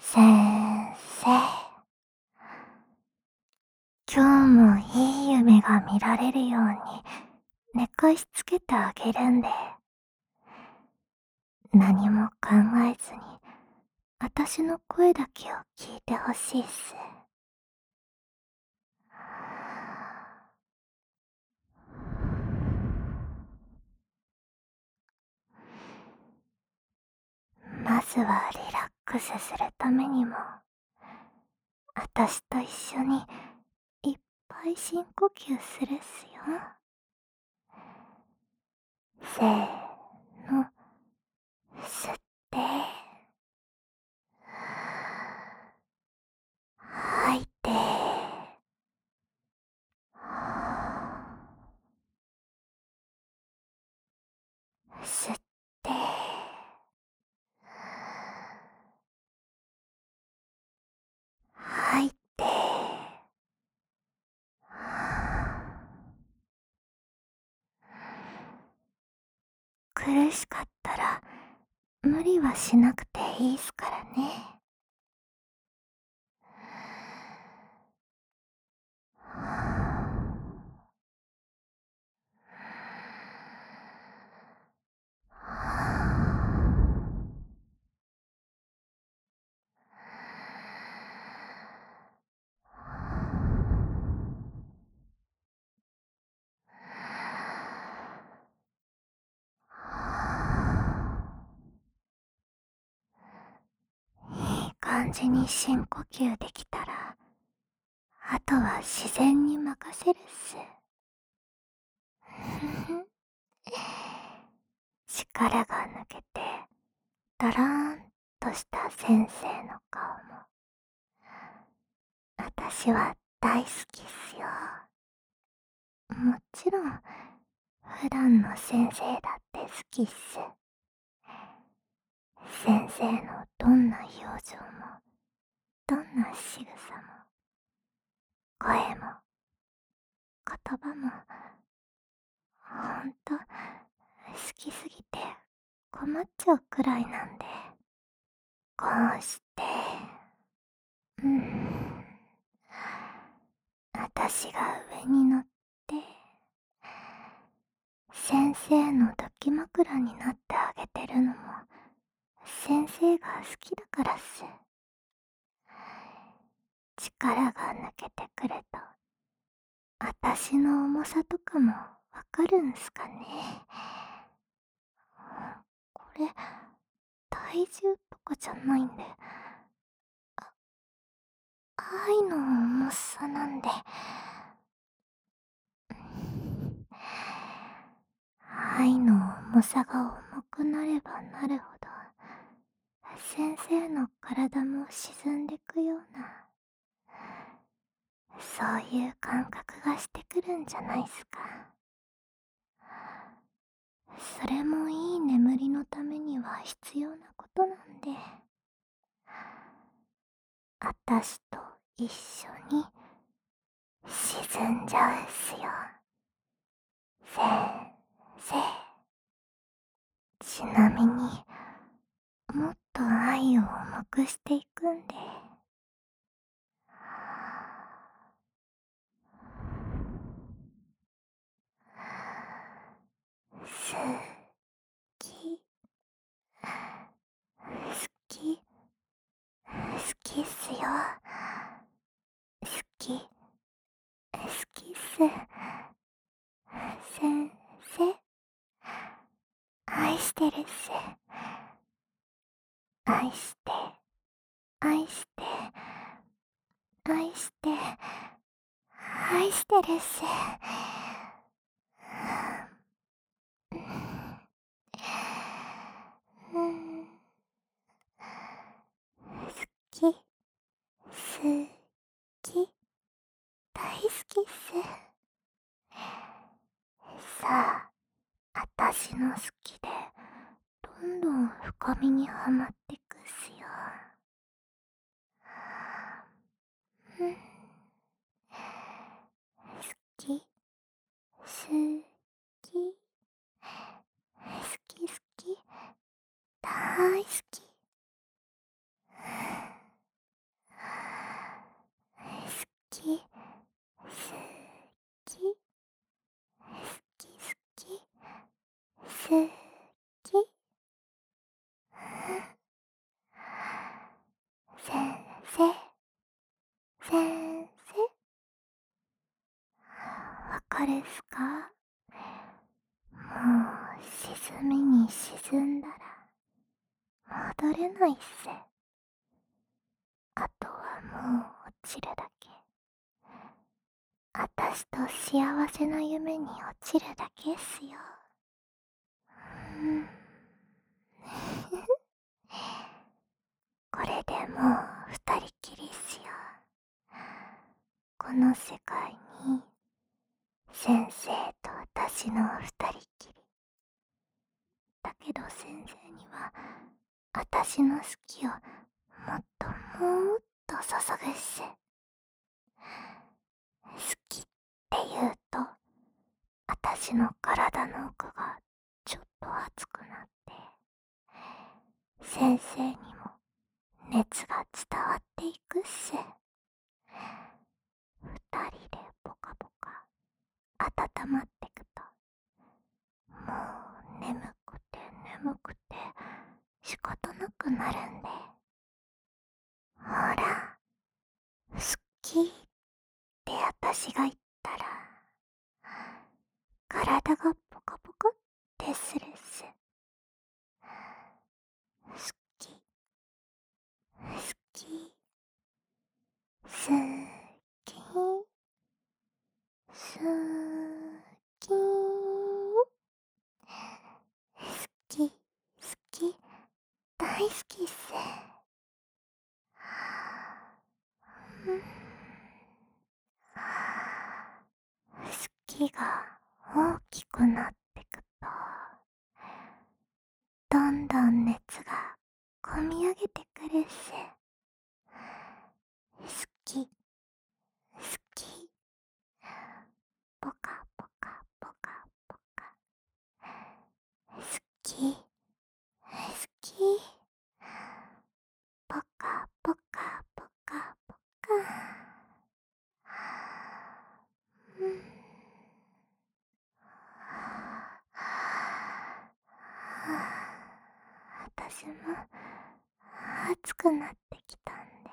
先生、今日もいい夢が見られるように寝かしつけてあげるんで、何も考えずに私の声だけを聞いてほしいっす。まずはリラックスするためにも、私と一緒にいっぱい深呼吸するっすよ。せーの、吸って、吐いて、吸って、吐いて、苦しかったら無理はしなくていいっすからね。いい感じに深呼吸できたら、あとは自然に任せるっす。力が抜けて、ドローンとした先生の顔も、私は大好きっすよ。もちろん、普段の先生だって好きっす。先生のどんな表情も、どんな仕草も、声も、言葉も、ほんと、好きすぎて困っちゃうくらいなんで、こうして、うん、私が上に乗って、先生の抱き枕になってあげてるのも、先生が好きだからっす。力が抜けてくると、私の重さとかもわかるんすかね。これ、体重とかじゃないんで、愛の重さなんで。愛の重さが重くなればなるほど、先生の体も沈んでくような、そういう感覚がしてくるんじゃないっすか。それもいい眠りのためには必要なことなんで、あたしと一緒に沈んじゃうっすよ。先生。ちなみに、もっと愛を重くしていくんで。好き、好き、好きっすよ。好き、好きっす。先生、愛してるっす。愛して、愛して、愛して、愛してるっす。うん、好き、好き、大好きっす。さあ、あたしの好きで、どんどん深みにはまってくっすよ。うん、好き、好き、好き好き、大好き。 かるっすか？もう沈みに沈んだら戻れないっす。あとはもう落ちるだけ。あたしと幸せな夢に落ちるだけっすよ。うん。これでもう二人きりっすよ。この世界に先生と私の二人きり。だけど先生には私の好きをもっともっと注ぐっす。好きって言うと私の体の奥がちょっと熱くなって先生にも熱が伝わっていくっす。二人でポカポカ温まってくともう眠くて眠くて仕方なくなるんで、ほら好きって私が言ったら体がポカポカってするっす。好き好き好き好き好き好き大好きっす。うん好きが大きくなってくとどんどん熱がこみ上げてくるっす。好き好きポカポカポカポカ好き好きポカポカポカポカうん私も暑くなってきたんで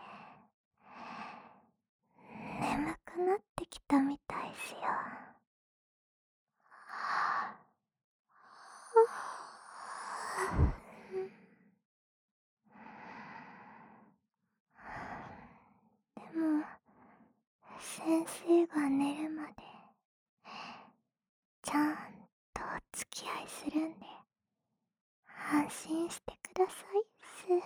眠くなってきたみたいっすよ。でも先生が寝るまでちゃんとお付き合いするんで安心してくださいっす。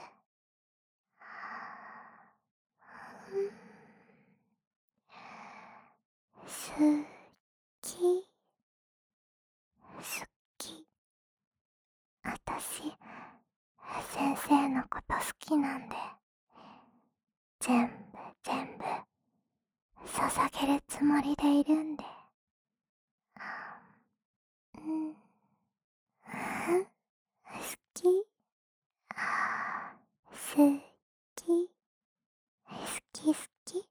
好き好きあたし先生のこと好きなんで全部全部捧げるつもりでいるんでうん好き好き好き好き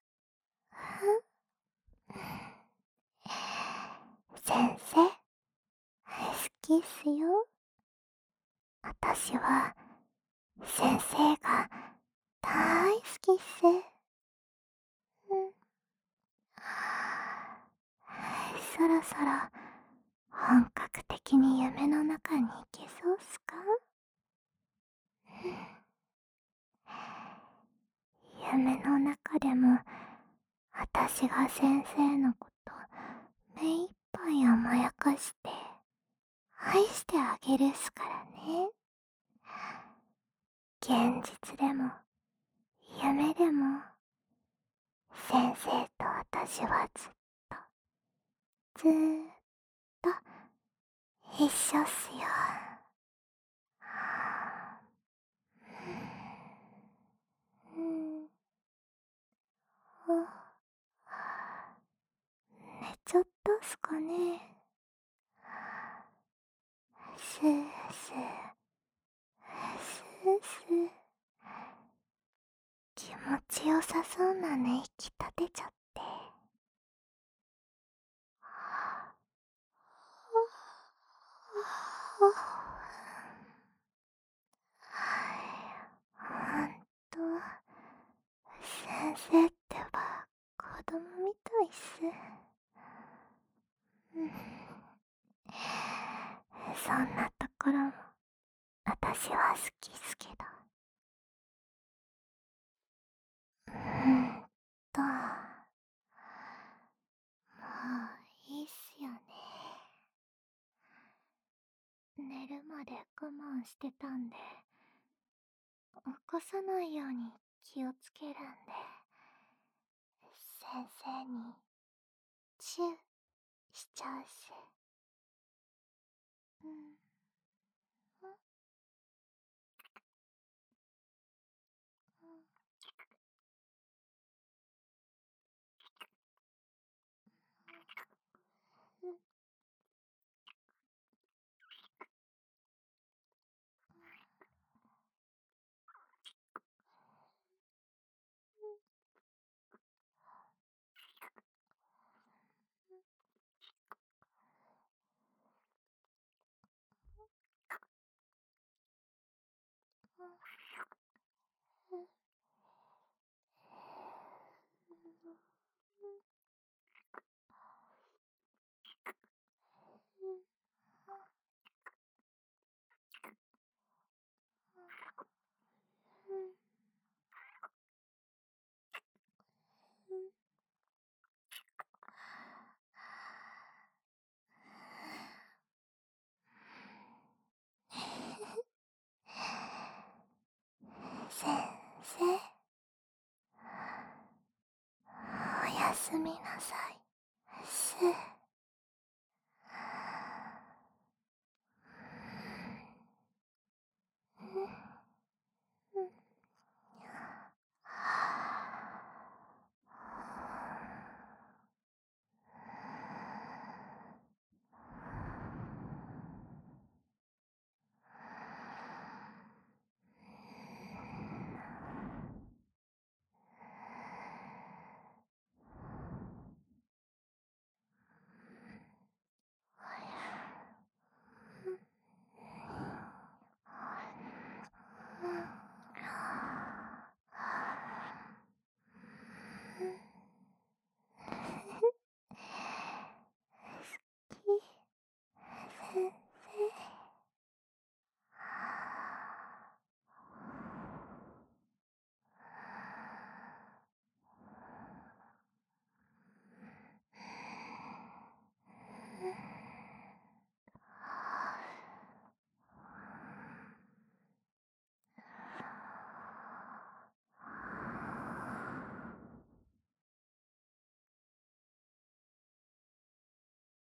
先生好きっすよ。あたしは先生が大好きっす。うんそろそろ本格的に夢の中に行けそうっすか？夢の中でもあたしが先生のこと目いっぱい甘やかして愛してあげるっすからね。現実でも夢でも先生と私はずーっと一緒っすよ。うん、寝ちゃったっすかね。スースースースー気持ちよさそうな寝息立てちゃってほんと先生ってば子供みたいっす。 で我慢してたんで、起こさないように気をつけるんで、先生にチューしちゃうし。うん。先生、おやすみなさい。す